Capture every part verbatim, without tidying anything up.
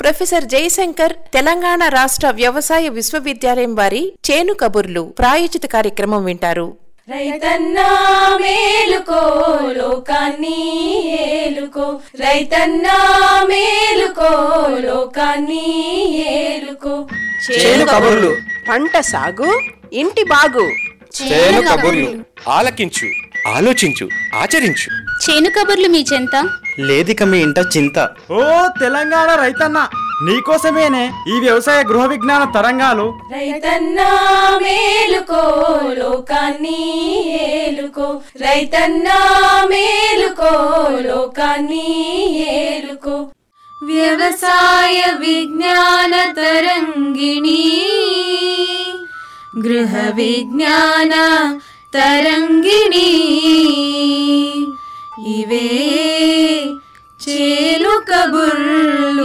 Professor Jayashankar Telangana రాష్ట్ర వ్యవసాయ విశ్వవిద్యాలయం వారి చేను కబుర్లు ప్రాయోజిత కార్యక్రమం వింటారు. రైతన్నా మేలుకో లోకాన్ని ఏలుకో, రైతన్నా మేలుకో లోకాన్ని ఏలుకో. చేను కబుర్లు, పంట సాగు ఇంటి బాగు. చేను కబుర్లు ఆలకించు, ఆలోచించు, ఆచరించు. చేను కబుర్లు మీ చెంత లేదిక మీ ఇంట చింత. ఓ తెలంగాణ రైతన్న, నీకోసమేనే ఈ వ్యవసాయ గృహ విజ్ఞాన తరంగాలు. రైతన్నా మేలుకో లోకాన్ని ఏలుకో, రైతన్నా మేలుకో లోకాన్ని ఏలుకో. వ్యవసాయ విజ్ఞాన తరంగిణి, గృహ విజ్ఞాన తరంగిణి, ఇవే చేను కబుర్లు.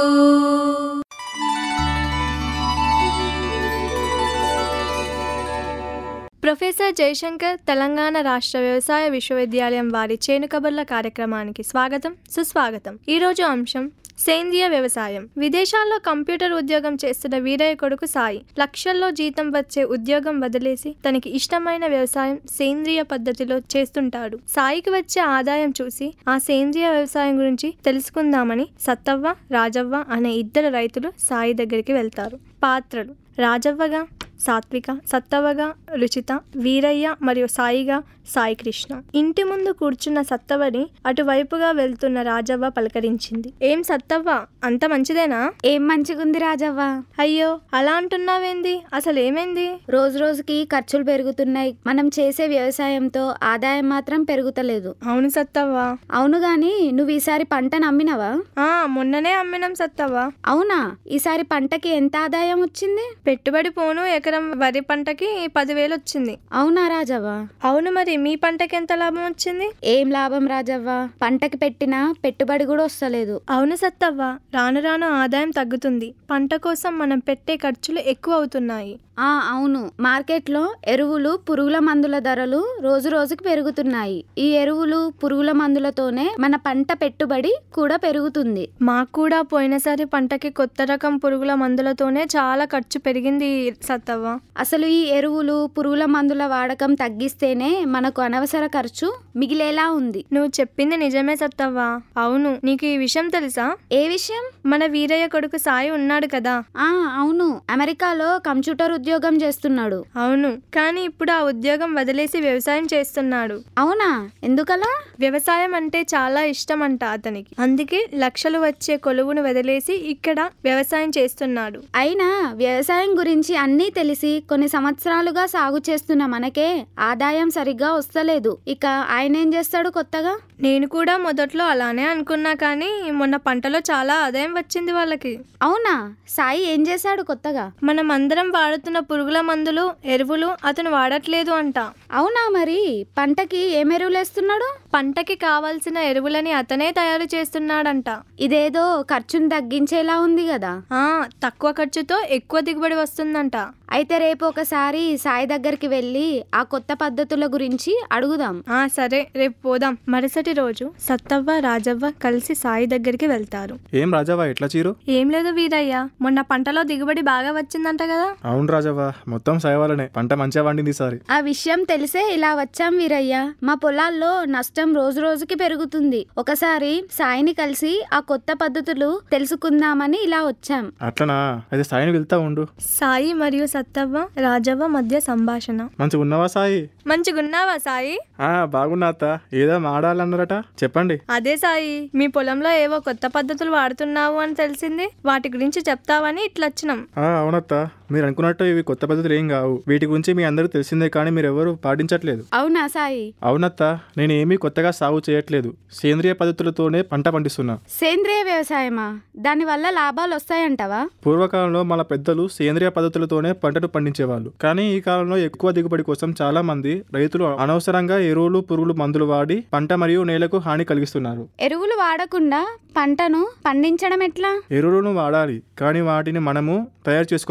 ప్రొఫెసర్ జయశంకర్ తెలంగాణ రాష్ట్ర వ్యవసాయ విశ్వవిద్యాలయం వారి చేను కబుర్ల కార్యక్రమానికి స్వాగతం, సుస్వాగతం. ఈరోజు అంశం సేంద్రియ వ్యవసాయం. విదేశాల్లో కంప్యూటర్ ఉద్యోగం చేస్తున్న వీరయ్య కొడుకు సాయి లక్షల్లో జీతం వచ్చే ఉద్యోగం వదిలేసి తనకి ఇష్టమైన వ్యవసాయం సేంద్రియ పద్ధతిలో చేస్తుంటాడు. సాయికి వచ్చే ఆదాయం చూసి ఆ సేంద్రియ వ్యవసాయం గురించి తెలుసుకుందామని సత్తవ్వ, రాజవ్వ అనే ఇద్దరు రైతులు సాయి దగ్గరికి వెళ్తారు. పాత్రలు: రాజవ్వగా సాత్విక, సత్తవ్వగా రుచిత, వీరయ్య మరియు సాయిగా సాయి కృష్ణ. ఇంటి ముందు కూర్చున్న సత్తవ్వని అటువైపుగా వెళ్తున్న రాజవ్వ పలకరించింది. ఏం సత్తవ్వ, అంత మంచిదేనా? ఏం మంచిగుంది రాజవ్వ. అయ్యో, అలా అంటున్నావేంది? అసలు ఏమైంది? రోజు రోజుకి ఖర్చులు పెరుగుతున్నాయి. మనం చేసే వ్యవసాయంతో ఆదాయం మాత్రం పెరుగుతలేదు. అవును సత్తవ్వ. అవును గాని నువ్వు ఈసారి పంటను అమ్మినవా? ఆ మొన్ననే అమ్మినాం సత్తవ్వ. అవునా? ఈసారి పంటకి ఎంత ఆదాయం వచ్చింది? పెట్టుబడి పోను ఎకరం వరి పంటకి పదివేలు వచ్చింది. అవునా రాజవ్వ? అవును. మరి మీ పంటకి ఎంత లాభం వచ్చింది? ఏం లాభం రాజవ్వ, పంటకి పెట్టిన పెట్టుబడి కూడా వస్తలేదు. అవును సత్తవ్వ, రాను రాను ఆదాయం తగ్గుతుంది. పంట కోసం మనం పెట్టే ఖర్చులు ఎక్కువ అవుతున్నాయి. ఆ అవును, మార్కెట్లో ఎరువులు, పురుగుల మందుల ధరలు రోజు రోజుకి పెరుగుతున్నాయి. ఈ ఎరువులు, పురుగుల మందులతోనే మన పంట పెట్టుబడి కూడా పెరుగుతుంది. మాకు కూడా పోయినసారి పంటకి కొత్త రకం పురుగుల మందులతోనే చాలా ఖర్చు పెరిగింది సత్తవ్వ. అసలు ఈ ఎరువులు, పురుగుల మందుల వాడకం తగ్గిస్తేనే మనకు అనవసర ఖర్చు మిగిలేలా ఉంది. నువ్వు చెప్పింది నిజమే సత్తవ్వ. అవును, నీకు ఈ విషయం తెలుసా? ఏ విషయం? మన వీరయ్య కొడుకు సాయి ఉన్నాడు కదా. ఆ అవును, అమెరికాలో కంప్యూటర్ ఉద్యోగం చేస్తున్నాడు. అవును, కానీ ఇప్పుడు ఆ ఉద్యోగం వదిలేసి వ్యవసాయం చేస్తున్నాడు. అవునా? ఎందుకలా? వ్యవసాయం అంటే చాలా ఇష్టం అంట అతనికి. అందుకే లక్షలు వచ్చే కొలువును వదిలేసి ఇక్కడ వ్యవసాయం చేస్తున్నాడు. అయినా వ్యవసాయం గురించి అన్నీ తెలిసి కొన్ని సంవత్సరాలుగా సాగు చేస్తున్న మనకే ఆదాయం సరిగ్గా వస్తలేదు. ఇక ఆయన ఏం చేస్తాడు కొత్తగా? నేను కూడా మొదట్లో అలానే అనుకున్నా, కానీ మొన్న పంటలో చాలా ఆదాయం వచ్చింది వాళ్ళకి. అవునా? సాయి ఏం చేశాడు కొత్తగా? మనం అందరం వాడుతున్న పురుగుల మందులు, ఎరువులు అతను వాడట్లేదు అంట. అవునా? మరి పంటకి ఏం ఎరువులు వేస్తున్నాడు? పంటకి కావాల్సిన ఎరువులని అతనే తయారు చేస్తున్నాడంట. ఇదేదో ఖర్చును తగ్గించేలా ఉంది కదా. ఆ తక్కువ ఖర్చుతో ఎక్కువ దిగుబడి వస్తుందంట. అయితే రేపు ఒకసారి సాయి దగ్గరికి వెళ్ళి ఆ కొత్త పద్ధతుల గురించి అడుగుదాం. ఆ సరే, రేపు పోదాం. మరుసటి రోజు సత్తవ్వ, రాజవ్వ కలిసి సాయి దగ్గరికి వెళ్తారు. ఏం రాజవ్వ, ఎట్లా చీరు? ఏం లేదు వీరయ్య, మొన్న పంటలో దిగుబడి బాగా వచ్చిందంట కదా. అవును రాజవ్వ, మొత్తం సాయి వల్లనే పంట మంచిగా వండింది ఈసారి. ఆ విషయం తెలిసే ఇలా వచ్చాం వీరయ్య. మా పొలాల్లో నష్టం రోజు రోజుకి పెరుగుతుంది. ఒకసారి సాయిని కలిసి ఆ కొత్త పద్ధతులు తెలుసుకుందామని ఇలా వచ్చాం. అట్లనా? అయితే సాయిని వెళ్తా ఉండు. సాయి మరియు సత్తవ్వ, రాజవ్వ మధ్య సంభాషణ. మంచిగా ఉన్నావా సాయి? మంచిగున్నావా సాయి? ఆ బాగున్నా అత్త. ఏదో మాడాలన్నారట, చెప్పండి. అదే సాయి, మీ పొలంలో ఏవో కొత్త పద్ధతులు వాడుతున్నావు అని తెలిసింది. వాటి గురించి చెప్తావని ఇట్లా వచ్చినాం. ఆ అవునత్త, మీరు అనుకున్నట్టు ఇవి కొత్త పద్ధతులు ఏం కావు. వీటి గురించి మీ అందరూ తెలిసిందే, కానీ మీరు ఎవరు పాటించట్లేదు. అవునా సాయి? అవునత్త, నేను ఏమీ కొత్తగా సాగు చేయట్లేదు. సేంద్రియ పద్ధతులతోనే పంట పండిస్తున్నా. సేంద్రియ వ్యవసాయమా? దాని వల్ల లాభాలు వస్తాయంటవా? పూర్వకాలంలో మన పెద్దలు సేంద్రియ పద్ధతులతోనే పంటను పండించేవాళ్ళు. కానీ ఈ కాలంలో ఎక్కువ దిగుబడి కోసం చాలా మంది రైతులు అనవసరంగా ఎరువులు, పురుగులు మందులు వాడి పంట మరియు నేలకు హాని కలిగిస్తున్నారు. ఎరువులు వాడకుండా పంటను పండించడం ఎట్లా? ఎరువులను వాడాలి, కానీ వాటిని మనము తయారు చేసుకోవచ్చు.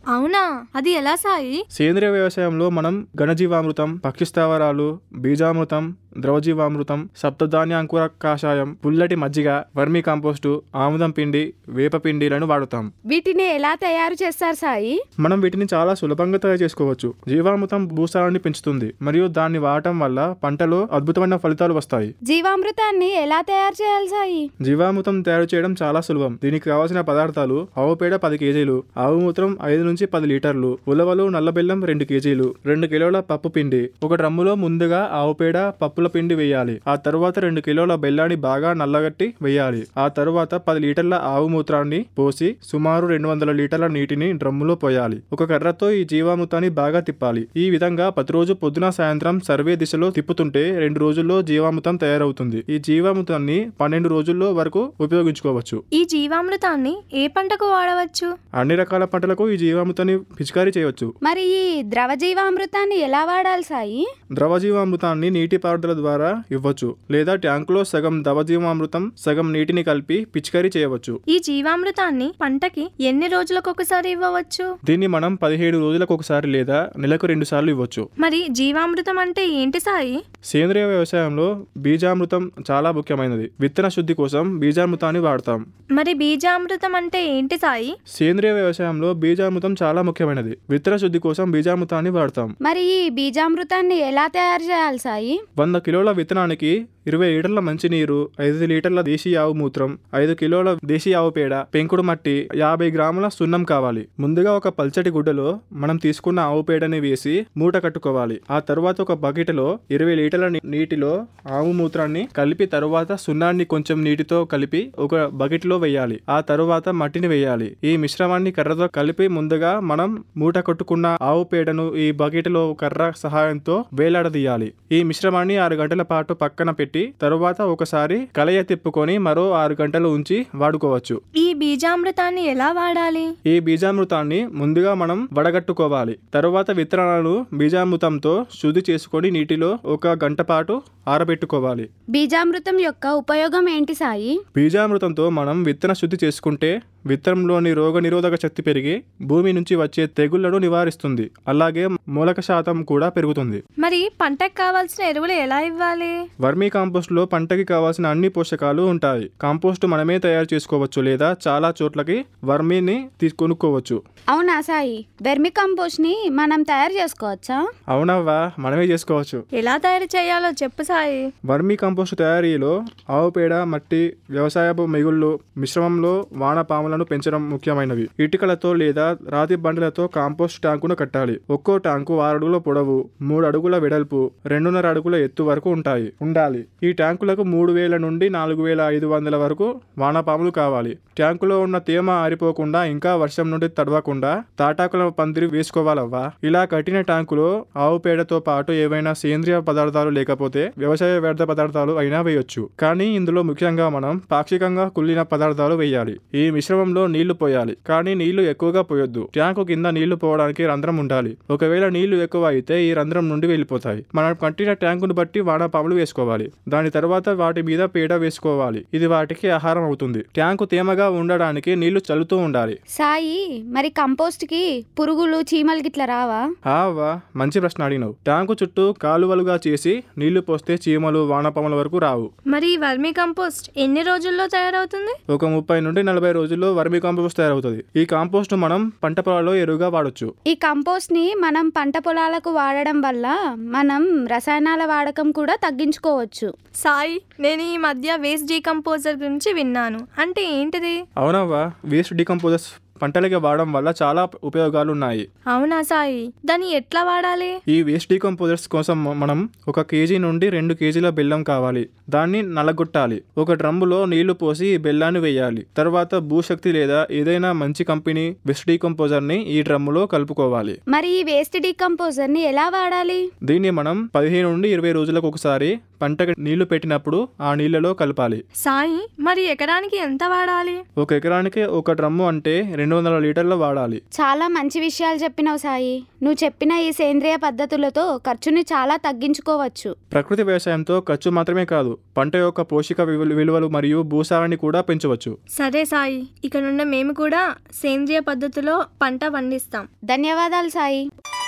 అవునా, అది ఎలా సాయి? సేంద్రియ వ్యవసాయంలో మనం ఘనజీవామృతం, పక్షి స్థావరాలు, బీజామృతం, ద్రవజీవామృతం, సప్తధాన్య అంకుర కాషాయం, పుల్లటి మజ్జిగ, వర్మీ కంపోస్టు, ఆముదం పిండి, వేప పిండిలను వాడుతాం. వీటిని ఎలా తయారు చేస్తారు సాయి? మనం వీటిని చాలా సులభంగా తయారు చేసుకోవచ్చు. జీవామృతం భూసారాన్ని పెంచుతుంది మరియు దాన్ని వాడటం వల్ల పంటలో అద్భుతమైన ఫలితాలు వస్తాయి. జీవామృతాన్ని ఎలా తయారు చేయాలి సాయి? జీవామృతం తయారు చేయడం చాలా సులభం. దీనికి కావాల్సిన పదార్థాలు: ఆవు పేడ పది కేజీలు, ఆవు మూత్రం ఐదు నుంచి పది లీటర్లు, ఉలవలు, నల్ల బెల్లం రెండు కేజీలు, రెండు కిలోల పప్పు పిండి. ఒక డ్రమ్ములో ముందుగా ఆవు పేడ, పప్పుల పిండి వేయాలి. ఆ తరువాత రెండు కిలోల బెల్లాన్ని బాగా నల్లగట్టి వేయాలి. ఆ తరువాత పది లీటర్ల ఆవు మూత్రాన్ని పోసి సుమారు రెండు వందల లీటర్ల నీటిని డ్రమ్ములో పోయాలి. ఒక కర్రతో ఈ జీవామృతాన్ని బాగా తిప్పాలి. ఈ విధంగా ప్రతిరోజు పొద్దున సాయంత్రం సర్వే దిశలో తిప్పుతుంటే రెండు రోజుల్లో జీవామృతం తయారవుతుంది. ఈ జీవామృతాన్ని పన్నెండు రోజుల్లో వరకు ఉపయోగించుకోవచ్చు. ఈ జీవామృతాన్ని ఏ పంటకు వాడవచ్చు? అన్ని రకాల పంటలకు ఈ జీవామృతాన్ని పిచికారీ చేయవచ్చు. మరి ఈ ద్రవ జీవామృతాన్ని ఎలా వాడాలి సాయి? ద్రవ జీవామృతాన్ని నీటి పారుదల ద్వారా ఇవ్వచ్చు, లేదా ట్యాంకులో సగం ద్రవ జీవామృతం సగం నీటిని కలిపి పిచికారీ చేయవచ్చు. ఈ జీవామృతాన్ని పంటకి ఎన్ని రోజులకు ఒకసారి ఇవ్వవచ్చు? దీన్ని మనం పదిహేడు రోజులకు ఒకసారి లేదా నెలకు రెండు సార్లు ఇవ్వచ్చు. మరి జీవామృతం అంటే ఏంటి సాయి? సేంద్రియ వ్యవసాయంలో బీజామృతం చాలా ముఖ్యమైనది. విత్తన శుద్ధి కోసం బీజామృతాన్ని వాడతాం. మరి బీజామృతం అంటే ఏంటి సాయి? సేంద్రియ వ్యవసాయంలో బీజామృతం చాలా ముఖ్యమైనది. విత్తన శుద్ధి కోసం బీజామృతాన్ని వాడతాం. మరి ఈ బీజామృతాన్ని ఎలా తయారు చేయాలి సాయి? వంద కిలోల విత్తనానికి ఇరవై లీటర్ల మంచినీరు, ఐదు లీటర్ల దేశీ ఆవు మూత్రం, ఐదు కిలోల దేశీ ఆవు పేడ, పెంకుడు మట్టి, యాభై గ్రాముల సున్నం కావాలి. ముందుగా ఒక పల్చటి గుడ్డలో మనం తీసుకున్న ఆవు పేడని వేసి మూట కట్టుకోవాలి. ఆ తరువాత ఒక బకెట్లో ఇరవై లీటర్ల నీటిలో ఆవు మూత్రాన్ని కలిపి తరువాత సున్నాన్ని కొంచెం నీటితో కలిపి ఒక బకెట్ లో వేయాలి. ఆ తరువాత మట్టిని వేయాలి. ఈ మిశ్రమాన్ని కర్రతో కలిపి ముందుగా మనం మూట కట్టుకున్న ఆవు పేడను ఈ బకెట్ లో కర్ర సహాయంతో వేలాడదీయాలి. ఈ మిశ్రమాన్ని ఆరు గంటల పాటు పక్కన పెట్టి తరువాత ఒకసారి కలయ తిప్పుకొని మరో ఆరు గంటలు ఉంచి వాడుకోవచ్చు. ఈ బీజామృతాన్ని ఎలా వాడాలి? ఈ బీజామృతాన్ని ముందుగా మనం వడగట్టుకోవాలి. తరువాత విత్తనాలను బీజామృతంతో శుద్ధి చేసుకొని నీటిలో ఒక గంట పాటు ఆరబెట్టుకోవాలి. బీజామృతం యొక్క ఉపయోగం ఏంటి సాయి? బీజామృతంతో మనం విత్తన శుద్ధి చేసుకుంటే విత్తనంలోని రోగ నిరోధక శక్తి పెరిగి భూమి నుంచి వచ్చే తెగుళ్లను నివారిస్తుంది. అలాగే మూలక శాతం కూడా పెరుగుతుంది. మరి పంటకు కావాల్సిన ఎరువులు ఎలా ఇవ్వాలి? వర్మీ కాంపోస్ట్ లో పంటకి కావాల్సిన అన్ని పోషకాలు ఉంటాయి. కాంపోస్ట్ మనమే తయారు చేసుకోవచ్చు లేదా చాలా చోట్లకి వర్మీని తీసుకొనుక్కోవచ్చు. అవునా సాయి, వెర్మి కంపోస్ట్ ని మనం తయారు చేసుకోవచ్చా? అవునవ్వా, మనమే చేసుకోవచ్చు. ఎలా తయారు చేయాలో చెప్పు సాయి. వర్మీ కంపోస్ట్ తయారీలో ఆవు పేడ, మట్టి, వ్యవసాయపు మిగుళ్ళు మిశ్రమంలో వానపాములను పెంచడం ముఖ్యమైనవి. ఇటుకలతో లేదా రాతి బండలతో కాంపోస్ట్ ట్యాంకును కట్టాలి. ఒక్కో ట్యాంకు ఆరు అడుగుల పొడవు, మూడు అడుగుల వెడల్పు, రెండున్నర అడుగుల ఎత్తు వరకు ఉంటాయి ఉండాలి. ఈ ట్యాంకులకు మూడు వేల నుండి నాలుగు వేల ఐదు వందల వరకు వానపాములు కావాలి. ట్యాంకులో ఉన్న తేమ ఆరిపోకుండా ఇంకా వర్షం నుండి తడవకుండా తాటాకుల పందిరి వేసుకోవాలవ్వా. ఇలా కట్టిన ట్యాంకులో ఆవు పేడతో పాటు ఏవైనా సేంద్రియ పదార్థాలు లేకపోతే వ్యవసాయ వ్యర్థ పదార్థాలు అయినా వేయొచ్చు. కానీ ఇందులో ముఖ్యంగా మనం పాక్షికంగా కుళ్ళిన పదార్థాలు వేయాలి. ఈ మిశ్రమంలో నీళ్లు పోయాలి, కానీ నీళ్లు ఎక్కువగా పోయొద్దు. ట్యాంకు కింద నీళ్లు పోవడానికి రంధ్రం ఉండాలి. ఒకవేళ నీళ్లు ఎక్కువ అయితే ఈ రంధ్రం నుండి వెళ్ళిపోతాయి. మనం కట్టిన ట్యాంకును బట్టి వానపాములు వేసుకోవాలి. దాని తర్వాత వాటి మీద పేడ వేసుకోవాలి. ఇది వాటికి ఆహారం అవుతుంది. ట్యాంకు తేమగా ఉండడానికి నీళ్లు చల్లుతూ ఉండాలి. సాయి, మరి కంపోస్ట్ కి పురుగులు, చీమలు గిట్ల రావా? ఆవా, మంచి ప్రశ్న అడిగినావు. ట్యాంకు చుట్టూ కాలువలుగా చేసి నీళ్లు పోస్తే చీమలు, వానపాముల వరకు రావు. మరి వర్మీ కంపోస్ట్ ఎన్ని రోజుల్లో తయారవుతుంది? ఒక ముప్పై నుండి నలభై రోజుల్లో వర్మీ కంపోస్ట్ తయారవుతుంది. ఈ కాంపోస్ట్ మనం పంట పొలాల్లో ఎరువుగా వాడొచ్చు. ఈ కంపోస్ట్ ని మనం పంట పొలాలకు వాడడం వల్ల మనం రసాయనాల వాడకం కూడా తగ్గించుకోవచ్చు. సాయి, నేను ఈ మధ్య వేస్ట్ డీకంపోజర్ గురించి విన్నాను. అంటే ఏంటిది? అవునవ్వా, వేస్ట్ డీకంపోజర్స్ పంటలకి వాడడం వల్ల చాలా ఉపయోగాలు ఉన్నాయి. అవునా సాయి, దాన్ని ఎట్లా వాడాలి? ఈ వేస్ట్ డీకంపోజర్స్ కోసం మనం ఒక కేజీ నుండి రెండు కేజీల బెల్లం కావాలి. దాన్ని నలగొట్టాలి. ఒక డ్రమ్ములో నీళ్లు పోసి ఈ బెల్లాన్ని వేయాలి. తర్వాత భూశక్తి లేదా ఏదైనా మంచి కంపెనీ వేస్ట్ డీకంపోజర్ ని ఈ డ్రమ్ములో కలుపుకోవాలి. మరి ఈ వేస్ట్ డీకంపోజర్ ని ఎలా వాడాలి? దీన్ని మనం పదిహేను నుండి ఇరవై రోజులకు ఒకసారి పంటకి నీళ్లు పెట్టినప్పుడు ఆ నీళ్లలో కలపాలి. సాయి, మరి ఎకరానికి ఎంత వాడాలి? ఒక ఎకరానికి ఒక డ్రమ్ము అంటే రెండు వందల లీటర్లు వాడాలి. చాలా మంచి విషయాలు చెప్పినావు సాయి. నువ్వు చెప్పిన ఈ సేంద్రియ పద్ధతులతో ఖర్చుని చాలా తగ్గించుకోవచ్చు. ప్రకృతి వ్యవసాయంతో ఖర్చు మాత్రమే కాదు, పంట యొక్క పోషక విలు- విలువలు మరియు భూసారాన్ని కూడా పెంచవచ్చు. సరే సాయి, ఇక నుండి మేము కూడా సేంద్రియ పద్ధతిలో పంట పండిస్తాం. ధన్యవాదాలు సాయి.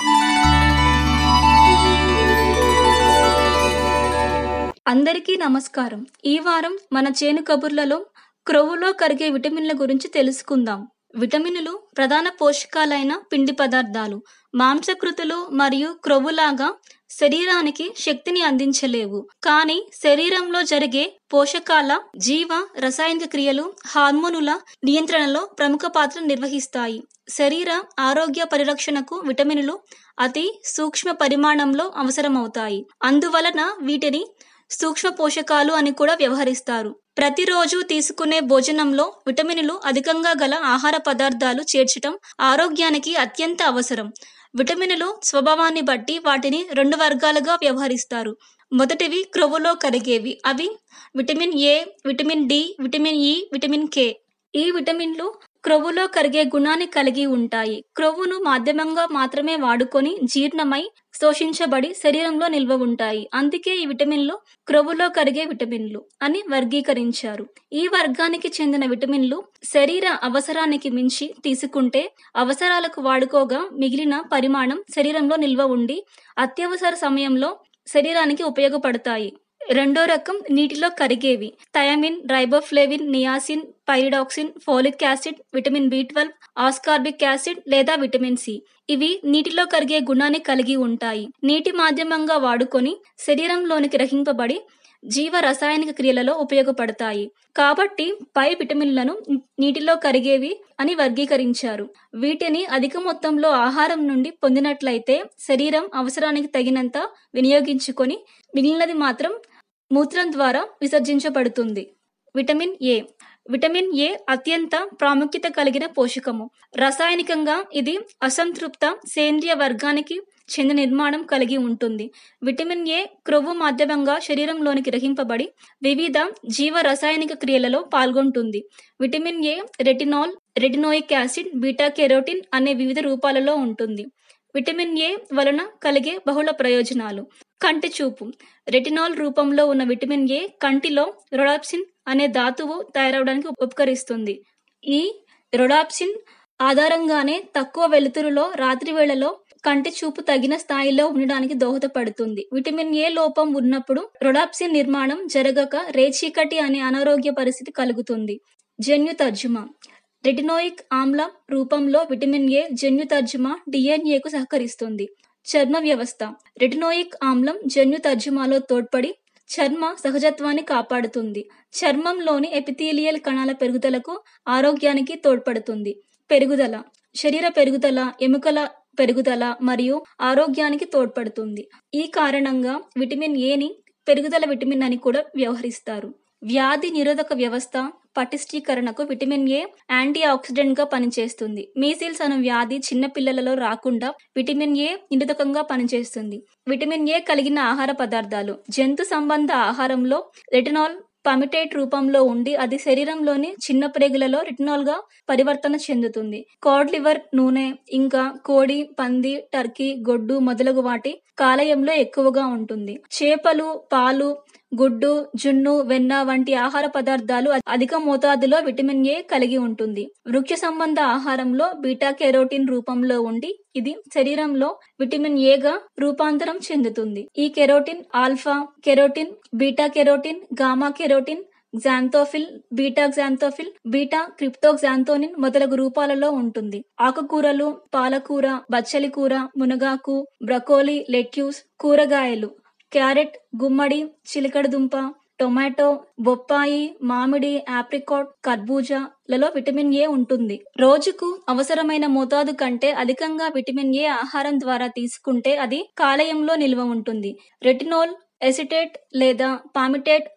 అందరికీ నమస్కారం. ఈ వారం మన చేను కబుర్లలో క్రొవ్వులో కరిగే విటమిన్ల గురించి తెలుసుకుందాం. విటమిన్లు ప్రధాన పోషకాలైన పిండి పదార్థాలు. మాంసకృతులు మరియు క్రొవ్వులాగా శరీరానికి శక్తిని అందించలేవు, కానీ శరీరంలో జరిగే పోషకాల, జీవ రసాయనిక క్రియలు, హార్మోనుల నియంత్రణలో ప్రముఖ పాత్ర నిర్వహిస్తాయి. శరీర ఆరోగ్య పరిరక్షణకు విటమిన్లు అతి సూక్ష్మ పరిమాణంలో అవసరమవుతాయి. అందువలన వీటిని సూక్ష్మ పోషకాలు అని కూడా వ్యవహరిస్తారు. ప్రతిరోజు తీసుకునే భోజనంలో విటమిన్లు అధికంగా గల ఆహార పదార్థాలు చేర్చడం ఆరోగ్యానికి అత్యంత అవసరం. విటమిన్లు స్వభావాన్ని బట్టి వాటిని రెండు వర్గాలుగా వ్యవహరిస్తారు. మొదటివి క్రొవ్వులో కరిగేవి. అవి vitamin A, vitamin D, vitamin E, vitamin K. ఈ విటమిన్లు క్రొవ్వులో కరిగే గుణాన్ని కలిగి ఉంటాయి. క్రొవ్వును మాధ్యమంగా మాత్రమే వాడుకొని జీర్ణమై శోషించబడి శరీరంలో నిల్వ ఉంటాయి. అందుకే ఈ విటమిన్లు క్రొవ్వులో కరిగే విటమిన్లు అని వర్గీకరించారు. ఈ వర్గానికి చెందిన విటమిన్లు శరీర అవసరానికి మించి తీసుకుంటే అవసరాలకు వాడుకోగా మిగిలిన పరిమాణం శరీరంలో నిల్వ ఉండి అత్యవసర సమయంలో శరీరానికి ఉపయోగపడతాయి. రెండో రకం నీటిలో కరిగేవి. Thiamine, riboflavin, niacin, pyridoxine, folic acid, vitamin B twelve, ascorbic acid లేదా విటమిన్ సి. ఇవి నీటిలో కరిగే గుణాన్ని కలిగి ఉంటాయి. నీటి మాధ్యమంగా వాడుకొని శరీరంలోనికి గ్రహింపబడి జీవ రసాయనిక క్రియలలో ఉపయోగపడతాయి. కాబట్టి పై విటమిన్లను నీటిలో కరిగేవి అని వర్గీకరించారు. వీటిని అధిక మొత్తంలో ఆహారం నుండి పొందినట్లయితే శరీరం అవసరానికి తగినంత వినియోగించుకొని మిగిలినది మాత్రం మూత్రం ద్వారా విసర్జించబడుతుంది. Vitamin A. విటమిన్ ఏ అత్యంత ప్రాముఖ్యత కలిగిన పోషకము. రసాయనికంగా ఇది అసంతృప్త సేంద్రియ వర్గానికి చెందిన నిర్మాణం కలిగి ఉంటుంది. విటమిన్ ఏ క్రొవ్వు మాధ్యమంగా శరీరంలోనికి గ్రహింపబడి వివిధ జీవ రసాయనిక క్రియలలో పాల్గొంటుంది. Vitamin A retinol, retinoic acid, beta carotene అనే వివిధ రూపాలలో ఉంటుంది. విటమిన్ ఏ వలన కలిగే బహుళ ప్రయోజనాలు. కంటి చూపు. రెటినాల్ రూపంలో ఉన్న విటమిన్ ఏ కంటిలో రొడాప్సిన్ అనే ధాతువు తయారవడానికి ఉపకరిస్తుంది. ఈ రొడాప్సిన్ ఆధారంగానే తక్కువ వెలుతురులో రాత్రి వేళలో కంటి చూపు తగిన స్థాయిలో ఉండడానికి దోహదపడుతుంది. విటమిన్ ఏ లోపం ఉన్నప్పుడు రొడాప్సిన్ నిర్మాణం జరగక రేచీకటి అనే అనారోగ్య పరిస్థితి కలుగుతుంది. జన్యు తర్జుమా. రెటినోయిక్ ఆమ్లం రూపంలో విటమిన్ ఏ జన్యు తర్జుమా డిఎన్ఏకు సహకరిస్తుంది. చర్మ వ్యవస్థ. రెటినోయిక్ ఆమ్లం జన్యు తర్జుమాలో తోడ్పడి చర్మ సహజత్వాన్ని కాపాడుతుంది. చర్మంలోని ఎపిథీలియల్ కణాల పెరుగుదలకు, ఆరోగ్యానికి తోడ్పడుతుంది. పెరుగుదల. శరీర పెరుగుదల, ఎముకల పెరుగుదల మరియు ఆరోగ్యానికి తోడ్పడుతుంది. ఈ కారణంగా విటమిన్ ఏని పెరుగుదల విటమిన్ అని కూడా వ్యవహరిస్తారు. వ్యాధి నిరోధక వ్యవస్థ పటిష్టీకరణకు విటమిన్ ఏ యాంటీ ఆక్సిడెంట్ గా పనిచేస్తుంది. మీసిల్స్ అను వ్యాధి చిన్న పిల్లలలో రాకుండా విటమిన్ ఏ నిరోధకంగా పనిచేస్తుంది. విటమిన్ ఏ కలిగిన ఆహార పదార్థాలు. జంతు సంబంధ ఆహారంలో రెటినాల్ పమిటేట్ రూపంలో ఉండి అది శరీరంలోని చిన్న ప్రేగులలో రెటినాల్ గా పరివర్తన చెందుతుంది. కోడ్ లివర్ నూనె ఇంకా కోడి, పంది, టర్కీ, గొడ్డు మొదలగు వాటి కాలేయంలో ఎక్కువగా ఉంటుంది. చేపలు, పాలు, గుడ్డు, జున్ను, వెన్న వంటి ఆహార పదార్థాలు అధిక మోతాదులో విటమిన్ ఏ కలిగి ఉంటుంది. వృక్ష సంబంధ ఆహారంలో బీటా కెరోటిన్ రూపంలో ఉండి ఇది శరీరంలో విటమిన్ ఏగా రూపాంతరం చెందుతుంది. ఈ carotene alpha carotene, beta carotene, gamma carotene, xanthophyll, beta xanthophyll, beta cryptoxanthin మొదలగు రూపాలలో ఉంటుంది. ఆకుకూరలు, పాలకూర, బచ్చలి కూర, మునగాకు, బ్రకోలీ, లెట్యూస్, కూరగాయలు, క్యారెట్, గుమ్మడి, చిలకడదుంప, టొమాటో, బొప్పాయి, మామిడి, ఆప్రికాట్, కర్బూజాలలో విటమిన్ ఏ ఉంటుంది. రోజుకు అవసరమైన మోతాదు కంటే అధికంగా విటమిన్ ఏ ఆహారం ద్వారా తీసుకుంటే అది కాలేయంలో నిల్వ ఉంటుంది. రెటినోల్ ఎసిటేట్ లేదా పామిటేట్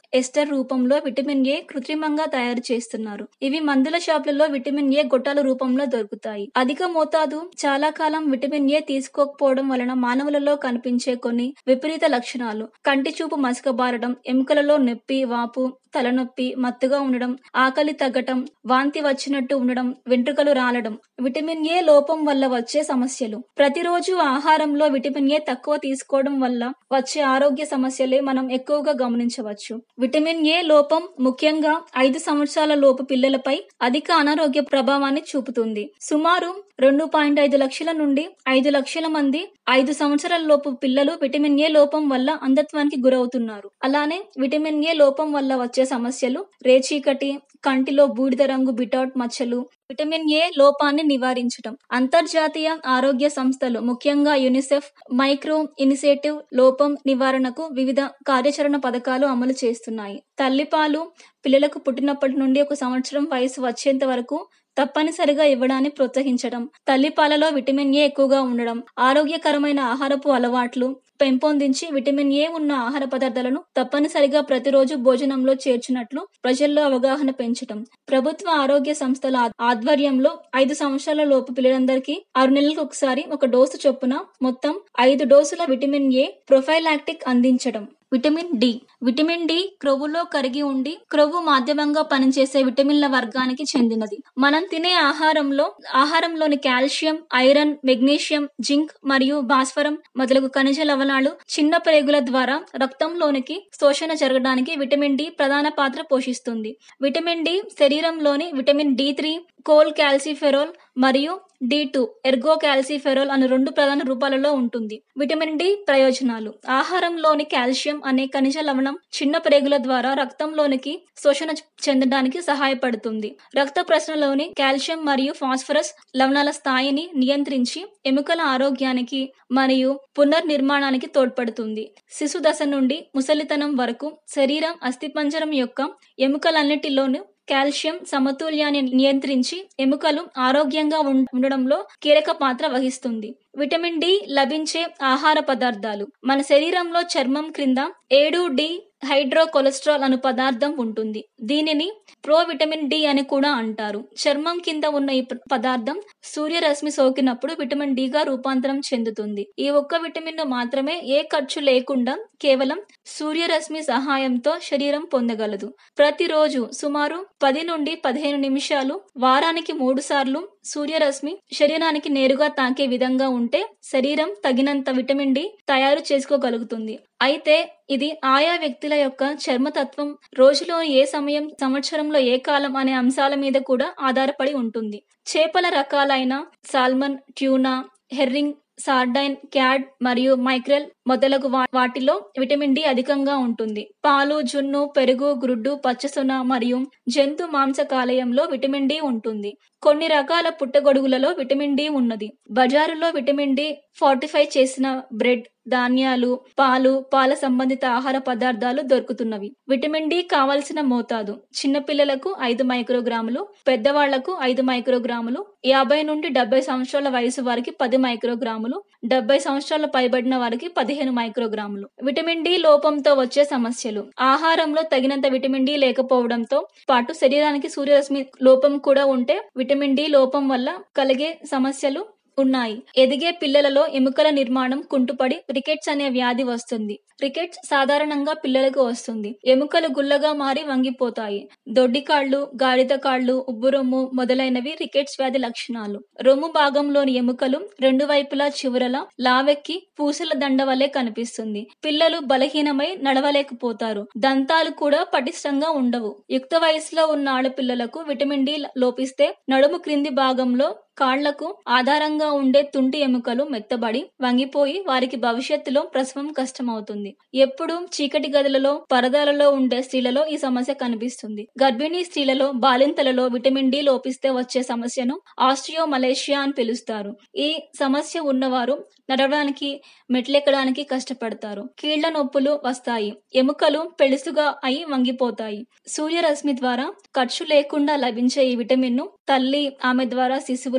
ఎస్టర్ రూపంలో విటమిన్ ఏ కృత్రిమంగా తయారు చేస్తున్నారు. ఇవి మందుల షాపులలో విటమిన్ ఏ గొట్టాల రూపంలో దొరుకుతాయి. అధిక మోతాదు చాలా కాలం విటమిన్ ఏ తీసుకోకపోవడం వలన మానవులలో కనిపించే కొన్ని విపరీత లక్షణాలు: కంటి చూపు మసకబారడం, ఎముకలలో నొప్పి, వాపు, తలనొప్పి, మత్తుగా ఉండడం, ఆకలి తగ్గటం, వాంతి వచ్చినట్టు ఉండడం, వెంట్రుకలు రాలడం. విటమిన్ ఏ లోపం వల్ల వచ్చే సమస్యలు. ప్రతిరోజు ఆహారంలో విటమిన్ ఏ తక్కువ తీసుకోవడం వల్ల వచ్చే ఆరోగ్య సమస్యలే మనం ఎక్కువగా గమనించవచ్చు. విటమిన్ ఏ లోపం ముఖ్యంగా ఐదు సంవత్సరాల లోపు పిల్లలపై అధిక అనారోగ్య ప్రభావాన్ని చూపుతుంది. సుమారు రెండు పాయింట్ ఐదు లక్షల నుండి ఐదు లక్షల మంది ఐదు సంవత్సరాల లోపు పిల్లలు విటమిన్ ఏ లోపం వల్ల అంధత్వానికి గురవుతున్నారు. అలానే విటమిన్ ఏ లోపం వల్ల వచ్చే సమస్యలు రేచీకటి, కంటిలో బూడిద రంగు బిటౌట్ మచ్చలు. విటమిన్ ఏ లోపాన్ని నివారించడం. అంతర్జాతీయ ఆరోగ్య సంస్థలు ముఖ్యంగా యూనిసెఫ్ మైక్రో ఇనిషియేటివ్ లోపం నివారణకు వివిధ కార్యాచరణ పథకాలు అమలు చేస్తున్నాయి. తల్లిపాలు పిల్లలకు పుట్టినప్పటి నుండి ఒక సంవత్సరం వయసు వచ్చేంత వరకు తప్పనిసరిగా ఇవ్వడాన్ని ప్రోత్సహించడం, తల్లిపాలలో విటమిన్ ఏ ఎక్కువగా ఉండడం, ఆరోగ్యకరమైన ఆహారపు అలవాట్లు పెంపొందించి విటమిన్ ఏ ఉన్న ఆహార పదార్థాలను తప్పనిసరిగా ప్రతిరోజు భోజనంలో చేర్చినట్లు ప్రజల్లో అవగాహన పెంచడం. ప్రభుత్వ ఆరోగ్య సంస్థల ఆధ్వర్యంలో ఐదు సంవత్సరాల లోపు పిల్లలందరికీ ఆరు నెలలకు ఒకసారి ఒక డోసు చొప్పున మొత్తం ఐదు డోసుల విటమిన్ ఏ ప్రొఫైలాక్టిక్ అందించడం. Vitamin D. విటమిన్ డి క్రొవ్వులో కరిగి ఉండి క్రొవ్వు మాధ్యమంగా పనిచేసే విటమిన్ల వర్గానికి చెందినది. మనం తినే ఆహారంలో ఆహారంలోని కాల్షియం, ఐరన్, మెగ్నీషియం, జింక్ మరియు భాస్వరం మొదలగు ఖనిజ లవణాలు చిన్న ప్రేగుల ద్వారా రక్తంలోనికి శోషణ జరగడానికి విటమిన్ డి ప్రధాన పాత్ర పోషిస్తుంది. విటమిన్ డి శరీరంలోని vitamin D three, cholecalciferol మరియు డి టూ ఎర్గో కాల్సిఫెరోల్ అనే రెండు ప్రధాన రూపాలలో ఉంటుంది. విటమిన్ డి ప్రయోజనాలు. ఆహారంలోని కాల్షియం అనే ఖనిజ లవణం చిన్న ప్రేగుల ద్వారా రక్తంలోనికి శోషణ చెందడానికి సహాయపడుతుంది. రక్త ప్రసరణలోని కాల్షియం మరియు ఫాస్ఫరస్ లవణాల స్థాయిని నియంత్రించి ఎముకల ఆరోగ్యానికి మరియు పునర్నిర్మాణానికి తోడ్పడుతుంది. శిశు దశ నుండి ముసలితనం వరకు శరీరం అస్థిపంజరం యొక్క ఎముకలన్నిటిలోనూ కాల్షియం సమతుల్యాన్ని నియంత్రించి ఎముకలు ఆరోగ్యంగా ఉండడంలో కీలక పాత్ర వహిస్తుంది. విటమిన్ డి లభించే ఆహార పదార్థాలు. మన శరీరంలో చర్మం క్రింద ఏడు డి హైడ్రో కొలెస్ట్రాల్ అను పదార్థం ఉంటుంది. దీనిని ప్రో విటమిన్ డి అని కూడా అంటారు. చర్మం కింద ఉన్న ఈ పదార్థం సూర్యరశ్మి సోకినప్పుడు విటమిన్ డి గా రూపాంతరం చెందుతుంది. ఈ ఒక్క విటమిన్ ను మాత్రమే ఏ ఖర్చు లేకుండా కేవలం సూర్యరశ్మి సహాయంతో శరీరం పొందగలదు. ప్రతిరోజు సుమారు పది నుండి పదిహేను నిమిషాలు వారానికి మూడు సార్లు సూర్యరశ్మి శరీరానికి నేరుగా తాకే విధంగా ఉంటే శరీరం తగినంత విటమిన్ డి తయారు చేసుకోగలుగుతుంది. అయితే ఇది ఆయా వ్యక్తుల యొక్క చర్మతత్వం, రోజులో ఏ సమయం, సంవత్సరంలో ఏ కాలం అనే అంశాల మీద కూడా ఆధారపడి ఉంటుంది. చేపల రకాలైన salmon, tuna, herring, sardine, cod మరియు మైక్రెల్ మొదలగు వాటిలో విటమిన్ డి అధికంగా ఉంటుంది. పాలు, జున్ను, పెరుగు, గుడ్డు, పచ్చసొన మరియు జంతు మాంస కాలేయంలో విటమిన్ డి ఉంటుంది. కొన్ని రకాల పుట్టగొడుగులలో విటమిన్ డి ఉన్నది. బజారులో విటమిన్ డి ఫార్టిఫై చేసిన బ్రెడ్, ధాన్యాలు, పాలు, పాల సంబంధిత ఆహార పదార్థాలు దొరుకుతున్నవి. విటమిన్ డి కావలసిన మోతాదు. చిన్నపిల్లలకు ఐదు మైక్రోగ్రాములు, పెద్దవాళ్లకు ఐదు మైక్రోగ్రాములు, యాభై నుండి డెబ్బై సంవత్సరాల వయసు వారికి పది మైక్రోగ్రాములు, డెబ్బై సంవత్సరాల పైబడిన వారికి పదిహేను మైక్రోగ్రాములు. విటమిన్ డి లోపంతో వచ్చే సమస్యలు. ఆహారంలో తగినంత విటమిన్ డి లేకపోవడంతో పాటు శరీరానికి సూర్యరశ్మి లోపం కూడా ఉంటే విటమిన్ డి లోపం వల్ల కలిగే సమస్యలు ఉన్నాయి. ఎదిగే పిల్లలలో ఎముకల నిర్మాణం కుంటుపడి రికెట్స్ అనే వ్యాధి వస్తుంది. రికెట్స్ సాధారణంగా పిల్లలకు వస్తుంది. ఎముకలు గుల్లగా మారి వంగిపోతాయి. దొడ్డి కాళ్లు, గాడిద కాళ్లు, ఉబ్బురొమ్ము మొదలైనవి రికెట్స్ వ్యాధి లక్షణాలు. రొమ్ము భాగంలోని ఎముకలు రెండు వైపులా చివరల లావెక్కి పూసల దండ వలె కనిపిస్తుంది. పిల్లలు బలహీనమై నడవలేకపోతారు. దంతాలు కూడా పటిష్టంగా ఉండవు. యుక్త వయసులో ఉన్న ఆడపిల్లలకు విటమిన్ డి లోపిస్తే నడుము క్రింది భాగంలో కాళ్లకు ఆధారంగా ఉండే తుంటి ఎముకలు మెత్తబడి వంగిపోయి వారికి భవిష్యత్తులో ప్రసవం కష్టమవుతుంది. ఎప్పుడు చీకటి గదులలో, పరదాలలో ఉండే స్త్రీలలో ఈ సమస్య కనిపిస్తుంది. గర్భిణీ స్త్రీలలో, బాలింతలలో విటమిన్ డి లోపిస్తే వచ్చే సమస్యను ఆస్టియోమలేషియా అని పిలుస్తారు. ఈ సమస్య ఉన్నవారు నడవడానికి, మెట్లెక్కడానికి కష్టపడతారు. కీళ్ల నొప్పులు వస్తాయి. ఎముకలు పెళుసుగా అయి వంగిపోతాయి. సూర్యరశ్మి ద్వారా ఖర్చు లేకుండా లభించే ఈ విటమిన్ ను తల్లి, ఆమె ద్వారా శిశువులు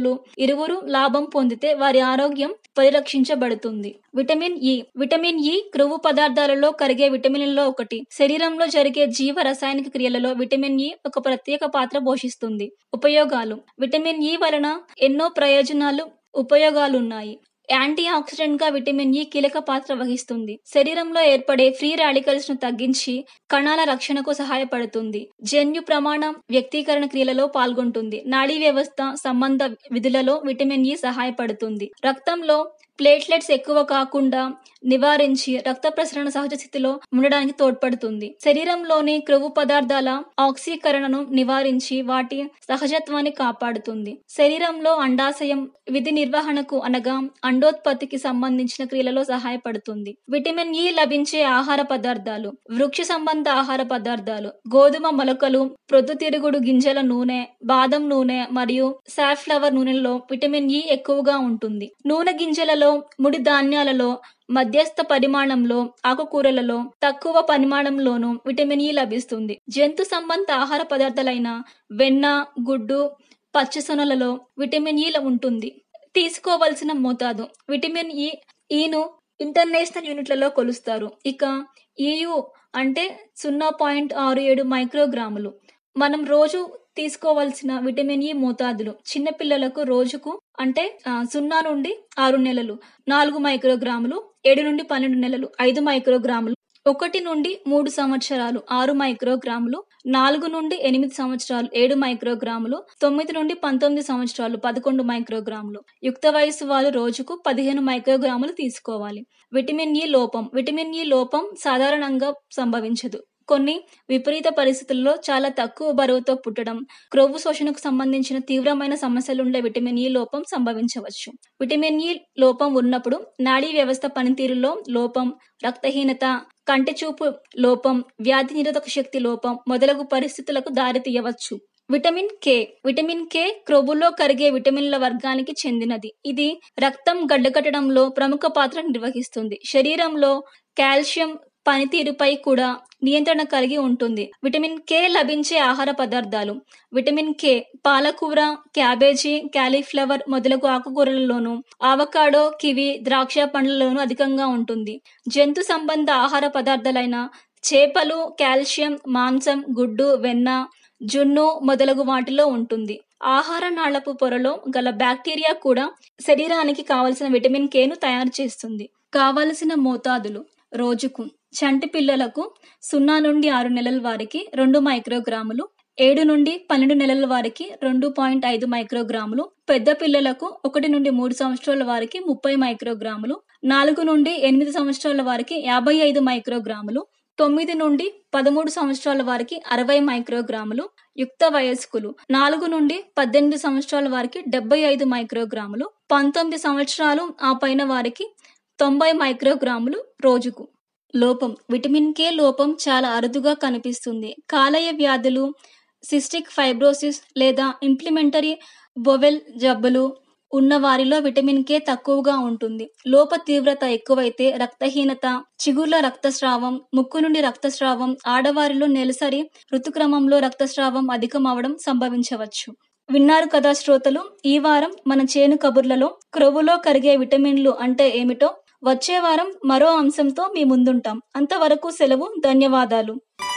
రైతులు ఇరువురు లాభం పొందితే వారి ఆరోగ్యం పరిరక్షించబడుతుంది. Vitamin E. విటమిన్ ఇ క్రొవ్వు పదార్థాలలో కరిగే విటమిన్లలో ఒకటి. శరీరంలో జరిగే జీవ రసాయనిక క్రియలలో విటమిన్ ఇ ఒక ప్రత్యేక పాత్ర పోషిస్తుంది. ఉపయోగాలు. విటమిన్ ఇ వలన ఎన్నో ప్రయోజనాలు ఉపయోగాలున్నాయి. యాంటీ ఆక్సిడెంట్ గా విటమిన్ ఇ కీలక పాత్ర వహిస్తుంది. శరీరంలో ఏర్పడే ఫ్రీ రాడికల్స్ ను తగ్గించి కణాల రక్షణకు సహాయపడుతుంది. జన్యు ప్రమాణం వ్యక్తీకరణ క్రియలలో పాల్గొంటుంది. నాడీ వ్యవస్థ సంబంధ విధులలో విటమిన్ ఇ సహాయపడుతుంది. రక్తంలో ప్లేట్లెట్స్ ఎక్కువ కాకుండా నివారించి రక్త ప్రసరణ సహజ స్థితిలో ఉండడానికి తోడ్పడుతుంది. శరీరంలోని క్రొవ్వు పదార్థాల ఆక్సీకరణను నివారించి వాటి సహజత్వాన్ని కాపాడుతుంది. శరీరంలో అండాశయం విధి నిర్వహణకు అనగా అండోత్పత్తికి సంబంధించిన క్రియలలో సహాయపడుతుంది. విటమిన్ ఇ లభించే ఆహార పదార్థాలు. వృక్ష సంబంధ ఆహార పదార్థాలు. గోధుమ మొలకలు, ప్రొద్దుతిరుగుడు గింజల నూనె, బాదం నూనె మరియు సాఫ్లవర్ నూనెలో విటమిన్ ఇ ఎక్కువగా ఉంటుంది. నూనె గింజలలో, ముడి ధాన్యాలలో మధ్యస్థ పరిమాణంలో, ఆకుకూరలలో తక్కువ పరిమాణంలోనూ విటమిన్ ఇ లభిస్తుంది. జంతు సంబంధ ఆహార పదార్థాలైన వెన్న, గుడ్డు, పచ్చిసొనలలో విటమిన్ ఇ ఉంటుంది. తీసుకోవలసిన మోతాదు. విటమిన్ ఇ ఈను ఇంటర్నేషనల్ యూనిట్లలో కొలుస్తారు. ఇక ఈయు అంటే సున్నా పాయింట్ ఆరు ఏడు మైక్రోగ్రాములు. మనం రోజు తీసుకోవలసిన విటమిన్ ఇ మోతాదులు. చిన్నపిల్లలకు రోజుకు అంటే సున్నా నుండి ఆరు నెలలు నాలుగు మైక్రోగ్రాములు, ఏడు నుండి పన్నెండు నెలలు ఐదు మైక్రోగ్రాములు, ఒకటి నుండి మూడు సంవత్సరాలు ఆరు మైక్రోగ్రాములు, నాలుగు నుండి ఎనిమిది సంవత్సరాలు ఏడు మైక్రోగ్రాములు, తొమ్మిది నుండి పంతొమ్మిది సంవత్సరాలు పదకొండు మైక్రోగ్రాములు. యుక్త వయసు వారు రోజుకు పదిహేను మైక్రోగ్రాములు తీసుకోవాలి. విటమిన్ ఇ లోపం. విటమిన్ ఇ లోపం సాధారణంగా సంభవించదు. కొన్ని విపరీత పరిస్థితుల్లో చాలా తక్కువ బరువుతో పుట్టడం, క్రొవ్వు శోషణకు సంబంధించిన తీవ్రమైన సమస్యలుండే విటమిన్ ఇ లోపం సంభవించవచ్చు. విటమిన్ ఇ లోపం ఉన్నప్పుడు నాడీ వ్యవస్థ పనితీరులో లోపం, రక్తహీనత, కంటి చూపు లోపం, వ్యాధి నిరోధక శక్తి లోపం మొదలగు పరిస్థితులకు దారితీయవచ్చు. Vitamin K. విటమిన్ కే క్రొవ్వులో కరిగే విటమిన్ల వర్గానికి చెందినది. ఇది రక్తం గడ్డకట్టడంలో ప్రముఖ పాత్ర నిర్వహిస్తుంది. శరీరంలో కాల్షియం పనితీరుపై కూడా నియంత్రణ కలిగి ఉంటుంది. విటమిన్ కే లభించే ఆహార పదార్థాలు. విటమిన్ కే పాలకూర, క్యాబేజీ, కాలీఫ్లవర్ మొదలగు ఆకుకూరలలోను, ఆవకాడో, కివి, ద్రాక్ష పండ్లలోనూ అధికంగా ఉంటుంది. జంతు సంబంధ ఆహార పదార్థాలైన చేపలు, కాల్షియం, మాంసం, గుడ్డు, వెన్న, జున్ను మొదలగు వాటిలో ఉంటుంది. ఆహార నాళపు పొరలో గల బ్యాక్టీరియా కూడా శరీరానికి కావలసిన విటమిన్ కేను తయారు చేస్తుంది. కావలసిన మోతాదులు. రోజుకు చంటి పిల్లలకు సున్నా నుండి ఆరు నెలల వారికి రెండు మైక్రోగ్రాములు, ఏడు నుండి పన్నెండు నెలల వారికి రెండు పాయింట్ ఐదు మైక్రోగ్రాములు, పెద్ద పిల్లలకు ఒకటి నుండి మూడు సంవత్సరాల వారికి ముప్పై మైక్రోగ్రాములు, నాలుగు నుండి ఎనిమిది సంవత్సరాల వారికి యాభై ఐదు మైక్రోగ్రాములు, తొమ్మిది నుండి పదమూడు సంవత్సరాల వారికి అరవై మైక్రోగ్రాములు, యుక్త వయస్కులు నాలుగు నుండి పద్దెనిమిది సంవత్సరాల వారికి డెబ్బై ఐదు మైక్రోగ్రాములు, పంతొమ్మిది సంవత్సరాలు ఆ పైన వారికి తొంభై మైక్రోగ్రాములు రోజుకు. లోపం. విటమిన్ కే లోపం చాలా అరుదుగా కనిపిస్తుంది. కాలేయ వ్యాధులు, సిస్టిక్ ఫైబ్రోసిస్ లేదా ఇంప్లిమెంటరీ బొవెల్ జబ్బులు ఉన్న వారిలో విటమిన్ కే తక్కువగా ఉంటుంది. లోప తీవ్రత ఎక్కువైతే రక్తహీనత, చిగుర్ల రక్తస్రావం, ముక్కు నుండి రక్తస్రావం, ఆడవారిలో నెలసరి ఋతుక్రమంలో రక్తస్రావం అధికం అవడం సంభవించవచ్చు. విన్నారు కదా శ్రోతలు, ఈ వారం మన చేను కబుర్లలో క్రొవ్వులో కరిగే విటమిన్లు అంటే ఏమిటో. వచ్చే వారం మరో అంశంతో మీ ముందుంటాం. అంతవరకు సెలవు. ధన్యవాదాలు.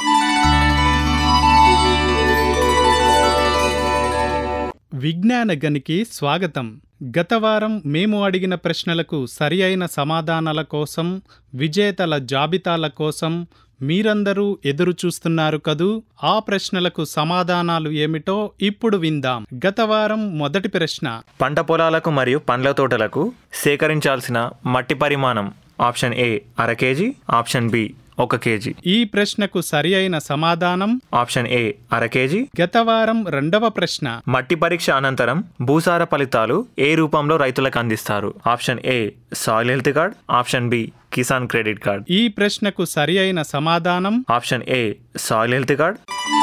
విజ్ఞాన గనికి స్వాగతం. గత వారం మేము అడిగిన ప్రశ్నలకు సరి అయిన సమాధానాల కోసం, విజేతల జాబితాల కోసం మీరందరూ ఎదురు చూస్తున్నారు కదూ. ఆ ప్రశ్నలకు సమాధానాలు ఏమిటో ఇప్పుడు విందాం. గత వారం మొదటి ప్రశ్న. పంట పొలాలకు మరియు పండ్ల తోటలకు సేకరించాల్సిన మట్టి పరిమాణం. ఆప్షన్ ఏ అర కేజీ, ఆప్షన్ బి ఒక కేజీ. ఈ ప్రశ్నకు సరి అయిన సమాధానం ఆప్షన్ ఏ అర కేజీ. గత వారం రెండవ ప్రశ్న. మట్టి పరీక్ష అనంతరం భూసార ఫలితాలు ఏ రూపంలో రైతులకు అందిస్తారు. Option A soil health card, option B Kisan credit card. ఈ ప్రశ్నకు సరి అయిన సమాధానం option A soil health card.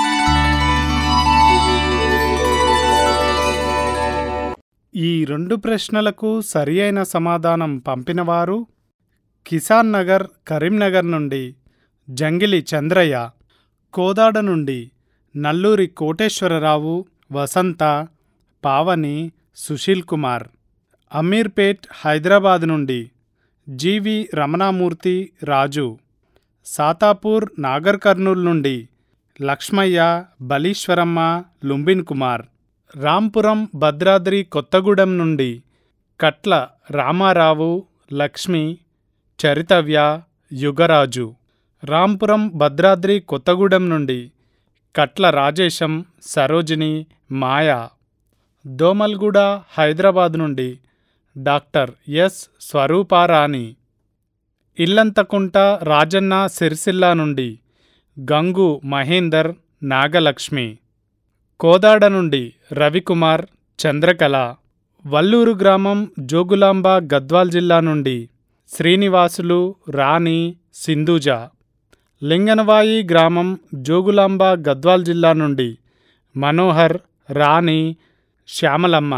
ఈ రెండు ప్రశ్నలకు సరి అయిన సమాధానం పంపినవారు కిసాన్ నగర్ కరీంనగర్ నుండి జంగిలి చంద్రయ్య, కోదాడ నుండి నల్లూరి కోటేశ్వరరావు, వసంత, పావని, సుశీల్ కుమార్. అమీర్పేట్ హైదరాబాద్ నుండి జీవి రమణామూర్తి రాజు. సాతాపూర్ నాగర్ కర్నూల్ నుండి లక్ష్మయ్య, బలీశ్వరమ్మ, లుంబిన్ కుమార్. రాంపురం భద్రాద్రి కొత్తగూడెం నుండి కట్ల రామారావు, లక్ష్మి, చరితవ్య, యుగరాజు. రాంపురం భద్రాద్రి కొత్తగూడెం నుండి కట్ల రాజేశం, సరోజిని, మాయా. దోమల్గూడ హైదరాబాద్ నుండి డాక్టర్ ఎస్ స్వరూపారాణి. ఇల్లంతకుంట రాజన్న సిరిసిల్ల నుండి గంగు మహేందర్, నాగలక్ష్మి. కోదాడ నుండి రవికుమార్, చంద్రకళ. వల్లూరు గ్రామం జోగులాంబ గద్వాల్ జిల్లా నుండి శ్రీనివాసులు, రాణి, సింధూజ. లింగనవాయి గ్రామం జోగులాంబ గద్వాల్ జిల్లా నుండి మనోహర్, రాణి, శ్యామలమ్మ.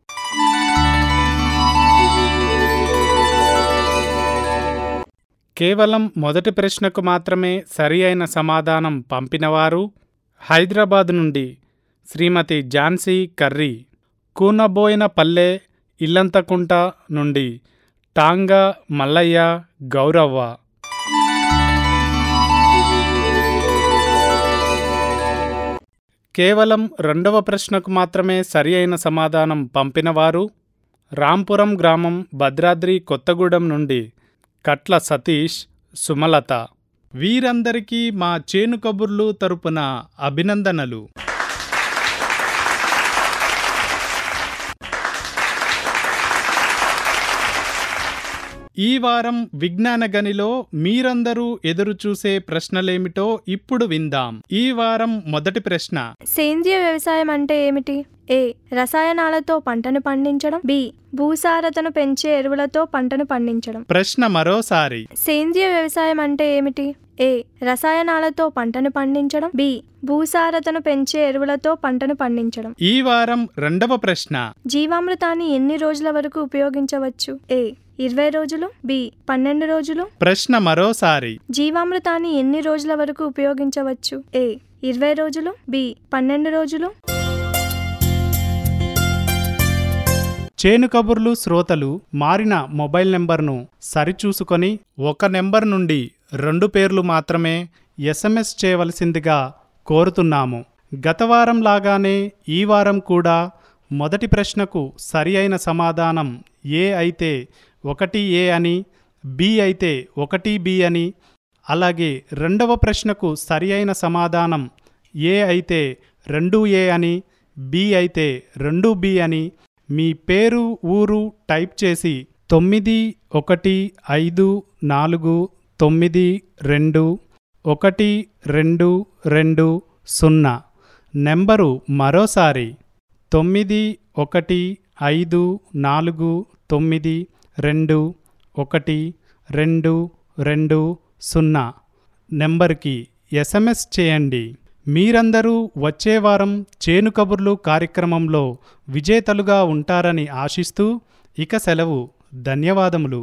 కేవలం మొదటి ప్రశ్నకు మాత్రమే సరి అయిన సమాధానం పంపినవారు హైదరాబాద్ నుండి శ్రీమతి ఝాన్సీ కర్రీ. కూనబోయిన పల్లె ఇల్లంతకుంట నుండి టాంగా మల్లయ్య, గౌరవ్వ. కేవలం రెండవ ప్రశ్నకు మాత్రమే సరి అయిన సమాధానం పంపినవారు రాంపురం గ్రామం భద్రాద్రి కొత్తగూడెం నుండి కట్ల సతీష్, సుమలత. వీరందరికీ మా చేను కబుర్లు తరపున అభినందనలు. ఈ వారం విజ్ఞాన గనిలో మీరందరూ ఎదురుచూసే ప్రశ్నలేమిటో ఇప్పుడు విందాం. ఈ వారం మొదటి ప్రశ్న: సేంద్రియ వ్యవసాయం అంటే ఏమిటి? ఏ. రసాయనాలతో పంటను పండించడం. బి. భూసారతను పెంచే ఎరువులతో పంటను పండించడం. ప్రశ్న మరోసారి. సేంద్రియ వ్యవసాయం అంటే ఏమిటి? ఏ. రసాయనాలతో పంటను పండించడం. బి. భూసారతను పెంచే ఎరువులతో పంటను పండించడం. ఈ వారం రెండవ ప్రశ్న: జీవామృతాన్ని ఎన్ని రోజుల వరకు ఉపయోగించవచ్చు? ఏ. ఇరవై రోజులు. బి. పన్నెండు రోజులు. ప్రశ్న మరోసారి. జీవామృతాన్ని ఎన్ని రోజుల వరకు ఉపయోగించవచ్చు? ఏ. ఇరవై రోజులు. బి. పన్నెండు రోజులు. చేను కబుర్లు శ్రోతలు మారిన మొబైల్ నెంబర్ను సరిచూసుకొని ఒక నెంబర్ నుండి రెండు పేర్లు మాత్రమే ఎస్ఎంఎస్ చేయవలసిందిగా కోరుతున్నాము. గత వారం లాగానే ఈ వారం కూడా మొదటి ప్రశ్నకు సరి అయిన సమాధానం ఏ అయితే ఒకటి ఏ అని, బి అయితే ఒకటి బి అని, అలాగే రెండవ ప్రశ్నకు సరి అయిన సమాధానం ఏ అయితే రెండు ఏ అని, బి అయితే రెండు బి అని మీ పేరు, ఊరు టైప్ చేసి తొమ్మిది ఒకటి ఐదు నాలుగు తొమ్మిది రెండు ఒకటి రెండు రెండు సున్నా నెంబరు మరోసారి తొమ్మిది ఒకటి ఐదు నాలుగు తొమ్మిది రెండు ఒకటి రెండు రెండు సున్నా నెంబర్కి ఎస్ఎంఎస్ చేయండి. మీరందరూ వచ్చే వారం చేను కబుర్లు కార్యక్రమంలో విజేతలుగా ఉంటారని ఆశిస్తూ ఇక సెలవు. ధన్యవాదములు.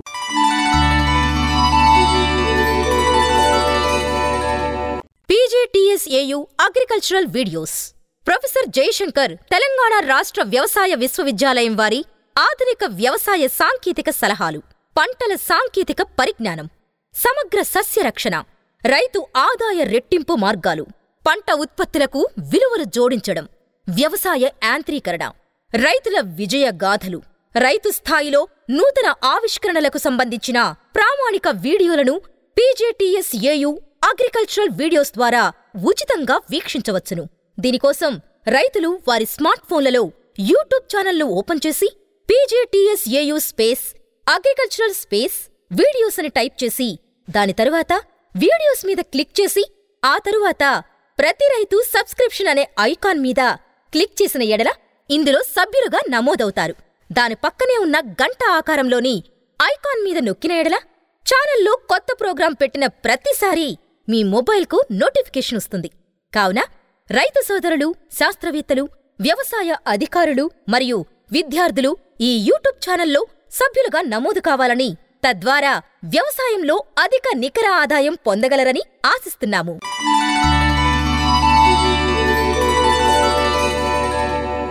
PGTSAU agricultural videos. Professor Jayashankar Telangana రాష్ట్ర వ్యవసాయ విశ్వవిద్యాలయం వారి ఆధునిక వ్యవసాయ సాంకేతిక సలహాలు, పంటల సాంకేతిక పరిజ్ఞానం, సమగ్ర సస్య రక్షణ, రైతు ఆదాయ రెట్టింపు మార్గాలు, పంట ఉత్పత్తులకు విలువలు జోడించడం, వ్యవసాయ యాంత్రీకరణ, రైతుల విజయ గాథలు, రైతు స్థాయిలో నూతన ఆవిష్కరణలకు సంబంధించిన ప్రామాణిక వీడియోలను పీజీటీఎస్ఏయు అగ్రికల్చరల్ వీడియోస్ ద్వారా ఉచితంగా వీక్షించవచ్చును. దీనికోసం రైతులు వారి స్మార్ట్ ఫోన్లలో యూట్యూబ్ ఛానల్ను ఓపెన్ చేసి PGTSAU space agricultural space videos అని టైప్ చేసి దాని తరువాత వీడియోస్ మీద క్లిక్ చేసి ఆ తరువాత ప్రతి రైతు సబ్స్క్రిప్షన్ అనే ఐకాన్ మీద క్లిక్ చేసిన ఎడల ఇందులో సభ్యులుగా నమోదవుతారు. దాని పక్కనే ఉన్న గంట ఆకారంలోని ఐకాన్ మీద నొక్కిన ఎడల ఛానల్లో కొత్త ప్రోగ్రాం పెట్టిన ప్రతిసారీ మీ మొబైల్కు నోటిఫికేషన్ వస్తుంది. కావున రైతు సోదరులు, శాస్త్రవేత్తలు, వ్యవసాయ అధికారులు మరియు విద్యార్థులు ఈ యూట్యూబ్ ఛానల్లో సభ్యులుగా నమోదు కావాలని, తద్వారా వ్యవసాయంలో అధిక నికర ఆదాయం పొందగలరని ఆశిస్తున్నాము.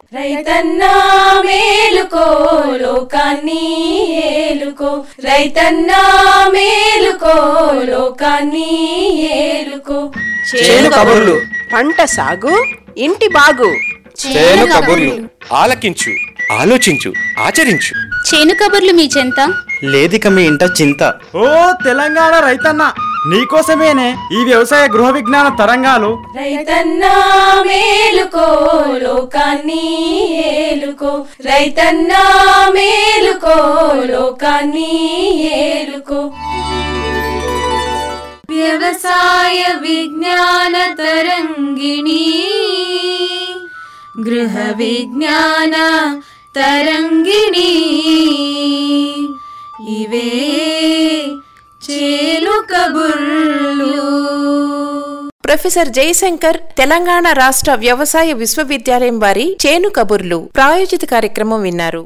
రైతన్నా మేలుకో లోకాన్ని ఏలుకో, రైతన్నా మేలుకో లోకాన్ని ఏలుకో. చేను కబుర్లు, పంట సాగు ఇంటి బాగు. చేను కబుర్లు ఆలకించు, ఆలోచించు, ఆచరించు. చేను కబుర్లు మీ చెంత లేదిక మీ ఇంట చింత. ఓ తెలంగాణ రైతన్న, నీకోసమేనే ఈ వ్యవసాయ గృహ విజ్ఞాన తరంగాలు. రైతన్నా మేలుకో లోకాన్ని ఏలుకో, రైతన్నా మేలుకో లోకాన్ని ఏలుకో. వ్యవసాయ విజ్ఞాన తరంగిణి, గృహ విజ్ఞాన తరంగిణి, ఇవే చేను కబుర్లు. ప్రొఫెసర్ జయశంకర్ తెలంగాణ రాష్ట్ర వ్యవసాయ విశ్వవిద్యాలయం వారి చేను కబుర్లు ప్రాయోజిత కార్యక్రమం విన్నారు.